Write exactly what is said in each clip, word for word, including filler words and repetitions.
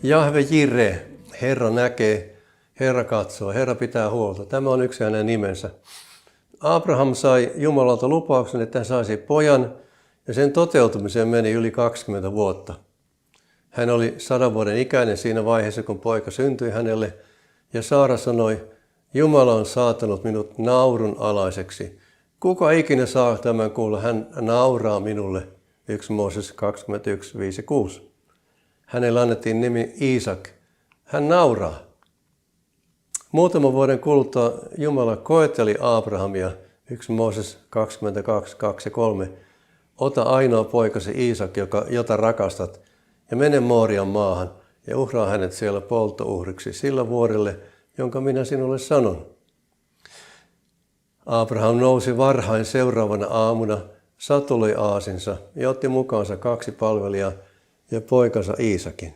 Jahve Jire, Herra näkee, Herra katsoo, Herra pitää huolta. Tämä on yksi hänen nimensä. Abraham sai Jumalalta lupauksen, että hän saisi pojan, ja sen toteutumiseen meni yli kaksikymmentä vuotta. Hän oli sadan vuoden ikäinen siinä vaiheessa, kun poika syntyi hänelle, ja Saara sanoi, Jumala on saatanut minut naurun alaiseksi. Kuka ikinä saa tämän kuulla, hän nauraa minulle. yksi Mooses kaksikymmentäyksi, viisi, kuusi. Hänelle annettiin nimi Iisak. Hän nauraa. Muutaman vuoden kuluttua Jumala koetteli Abrahamia. yksi Mooses kaksikymmentäkaksi, kaksi ja kolme. Ota ainoa poikasi Iisak, joka, jota rakastat, ja mene Moorian maahan ja uhraa hänet siellä polttouhriksi sillä vuorelle, jonka minä sinulle sanon. Abraham nousi varhain seuraavana aamuna, satuloi aasinsa ja otti mukaansa kaksi palvelijaa ja poikansa Iisakin.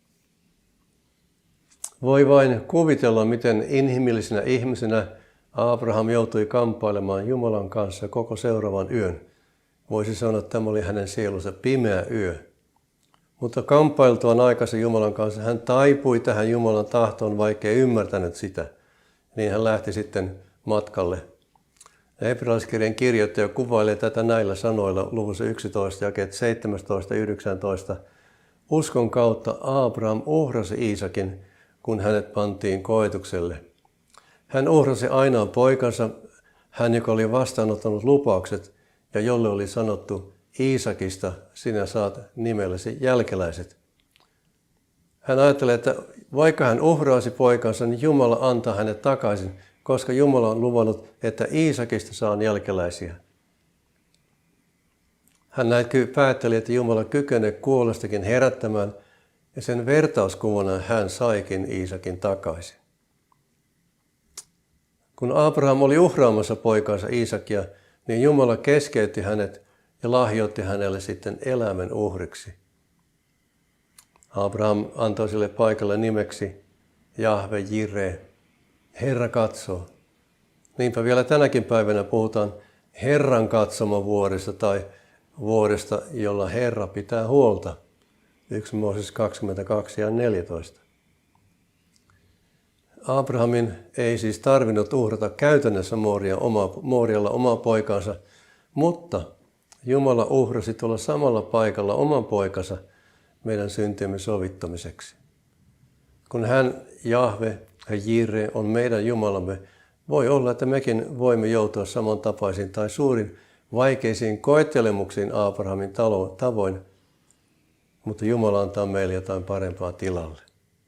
Voi vain kuvitella, miten inhimillisenä ihmisenä Abraham joutui kamppailemaan Jumalan kanssa koko seuraavan yön. Voisi sanoa, että tämä oli hänen sielunsa pimeä yö. Mutta kamppailtuaan aikansa Jumalan kanssa hän taipui tähän Jumalan tahtoon, vaikka ei ymmärtänyt sitä. Niin hän lähti sitten matkalle. Hebrealaiskirjan kirjoittaja kuvailee tätä näillä sanoilla luvussa yksitoista, jakeet seitsemäntoista ja yhdeksäntoista. Uskon kautta Abraham uhrasi Iisakin, kun hänet pantiin koetukselle. Hän uhrasi ainoan poikansa, hän joka oli vastaanottanut lupaukset ja jolle oli sanottu, Iisakista sinä saat nimellesi jälkeläiset. Hän ajattelee, että vaikka hän uhraisi poikansa, niin Jumala antaa hänet takaisin, koska Jumala on luvannut, että Iisakista saa jälkeläisiä. Hän näin päätteli, että Jumala kykenee kuolestakin herättämään, ja sen vertauskuvana hän saikin Iisakin takaisin. Kun Abraham oli uhraamassa poikansa Iisakia, niin Jumala keskeytti hänet ja lahjoitti hänelle sitten eläimen uhriksi. Abraham antoi sille paikalle nimeksi Jahve Jire, Herra katsoo. Niinpä vielä tänäkin päivänä puhutaan Herran katsoma vuodesta tai vuodesta, jolla Herra pitää huolta. yksi Mooses kaksikymmentäkaksi ja neljätoista. Abrahamin ei siis tarvinnut uhrata käytännössä Moorialla omaa poikansa, mutta Jumala uhrasi tuolla samalla paikalla oman poikansa meidän syntiemme sovittamiseksi. Kun hän, Jahve ja Jire, on meidän Jumalamme, voi olla, että mekin voimme joutua samantapaisiin tai suurin vaikeisiin koettelemuksiin Abrahamin tavoin, mutta Jumala antaa meille jotain parempaa tilalle.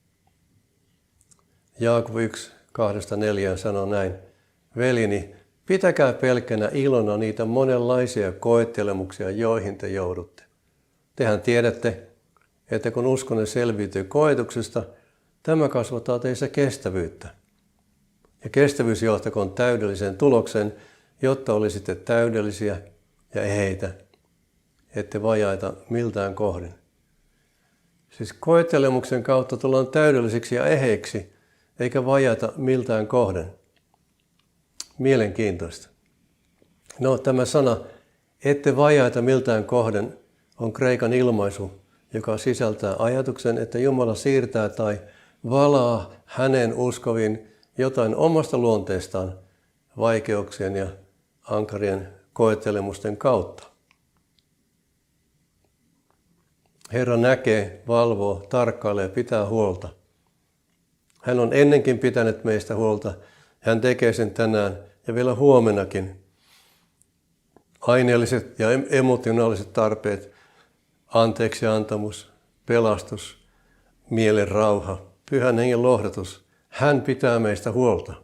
Jaakob yksi, kahdesta neljään sanoo näin, veljeni, pitäkää pelkkänä ilona niitä monenlaisia koettelemuksia, joihin te joudutte. Tehän tiedätte, että kun uskonne selviytyy koetuksesta, tämä kasvattaa teissä kestävyyttä. Ja kestävyys johtakoon täydelliseen tulokseen, jotta olisitte täydellisiä ja eheitä, ette vajaita miltään kohden. Siis koettelemuksen kautta tullaan täydellisiksi ja eheiksi, eikä vajaita miltään kohden. Mielenkiintoista. No, tämä sana, ette vajaita miltään kohden, on kreikan ilmaisu, joka sisältää ajatuksen, että Jumala siirtää tai valaa hänen uskoviin jotain omasta luonteestaan vaikeuksien ja ankarien koettelemusten kautta. Herra näkee, valvoo, tarkkailee ja pitää huolta. Hän on ennenkin pitänyt meistä huolta. Hän tekee sen tänään ja vielä huomenakin. Aineelliset ja emotionaaliset tarpeet, anteeksiantamus, pelastus, mielen rauha, pyhän hengen lohdatus. Hän pitää meistä huolta.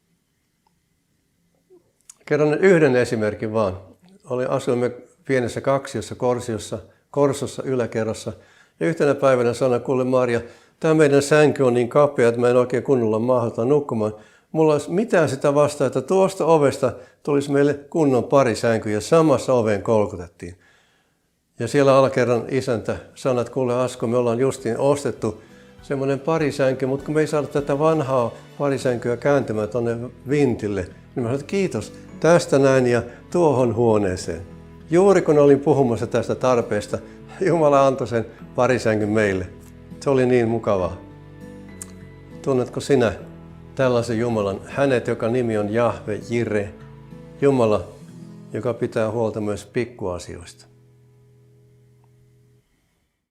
Kerron yhden esimerkin vaan. Oli, asuimme pienessä kaksiossa Korsiossa, Korsossa yläkerrassa. Ja yhtenä päivänä sanoin, kuule Maria, tämä meidän sänky on niin kapea, että mä en oikein kunnolla mahdollista nukkumaan. Mulla olisi mitään sitä vastaan, että tuosta ovesta tulisi meille kunnon parisänky ja samassa oveen kolkutettiin. Ja siellä alakerran isäntä sanoi, että kuule Asko, me ollaan justiin ostettu semmoinen parisänky, mutta kun me ei saada tätä vanhaa parisänkyä kääntymään tuonne vintille, niin mä sanoin, että kiitos tästä näin ja tuohon huoneeseen. Juuri kun olin puhumassa tästä tarpeesta, Jumala antoi sen parisängyn meille. Se oli niin mukavaa. Tunnetko sinä tällaisen Jumalan, hänet, joka nimi on Jahve, Jire, Jumala, joka pitää huolta myös pikkuasioista?